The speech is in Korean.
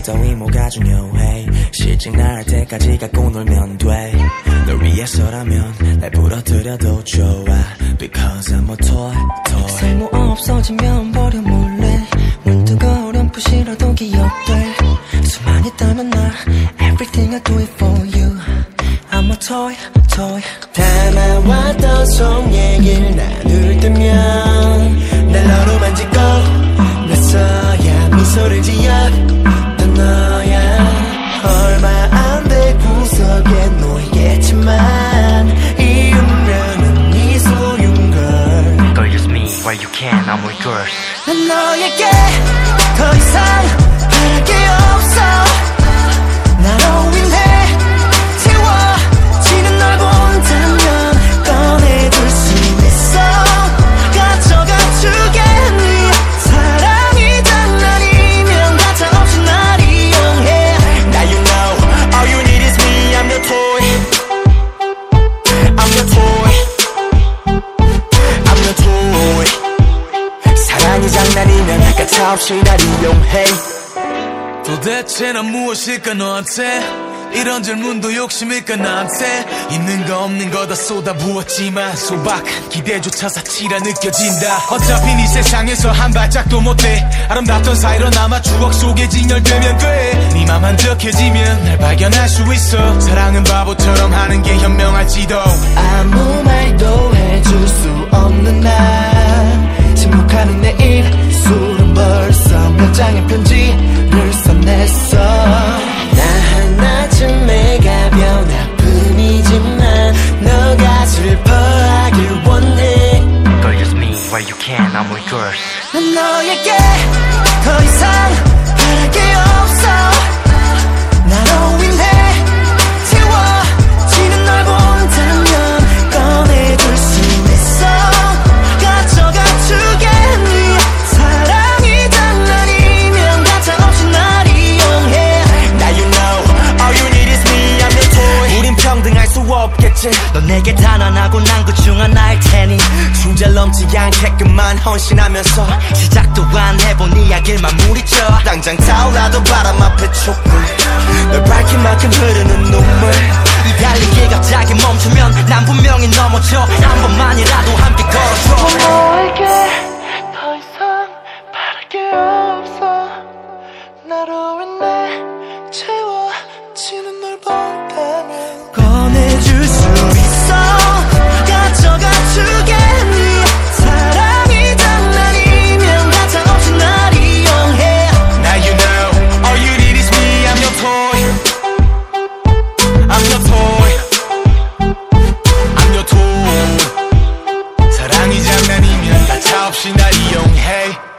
따위 뭐가 중요해. 실직 날 때까지 갖고 놀면 돼. 널 위해서라면 날 부러뜨려도 좋아. Because I'm a toy. 쓸모 없어지면 버려 몰래. 문득 어렴풋이라도 기억돼. 수많이 따면 나 Everything I do it for you. I'm a toy. 담아왔던 속 얘기를 나눌 때면 날 너로 만지고 나서야 미소를 지었던 너야. 얼마 안 돼 구석에 놓이겠지만 이 운명은 네 소유인 걸. Girl, use me while you can, I'm all yours. 난 너에게 더 이상 바랄 게 없어. 나로 인해 채워지는 널 본다면 꺼내둘 수 있어. 가져가 주겠니. 사랑이 장난이면 가차없이 날 이용해. Now you know all you need is me. I'm your toy. I'm your toy. I'm your toy. 사랑이 장난이면 가차없이 날 이용해. 도대체 난 무엇일까 너한테. 이런 질문도 욕심일까 나한테. 있는 거 없는 거 다 쏟아부었지만 소박한 기대조차 사치라 느껴진다. 어차피 네 세상에서 한 발짝도 못해. 아름답던 사이로 남아 추억 속에 진열되면 돼. 네 맘 한적해지면 날 발견할 수 있어. 사랑은 바보처럼 하는 게 현명할지도. 아무 말도 해줄 수 없는 날 침묵하는 내 입술은 벌써 몇 장의 편지를 써냈어. 나 하나쯤의 가벼운 아픔이지만 너가 슬퍼하길 원해. Girl, use me while you can, I'm all yours. 난 너에게 더 이상 바랄 게 없어. 나로 인해 채워지는 널 본다면 꺼내둘 수 있어. 가져가 주겠니. 사랑이 장난이면 가차없이 날 이용해. Now you know all you need is me. I'm your toy. 우린 평등할 수 없겠지. 넌 내게 단언하고 난 그 중 하나일 테니 주제 넘지 않게끔만 헌신하면서 시작도 안 해본 이야기를 마무리쳐. 당장 타올라도 바람 앞에 촛불. 널 밝힌 만큼 흐르는 눈물. 이 달리기 갑자기 멈추면 난 분명히 넘어져. 한 번만이라도 함께 걸어줘. 너에게 더 이상 바랄 게 없어. 나로 인해 채워지는 널 본다면 꺼내줄 수 있어. 가져가 주겠니. 사랑이 장난이면 가차없이 날 이용해. Now you know all you need is me. I'm your toy. I'm your toy. I'm your toy. 사랑이 장난이면 가차없이 날 이용해.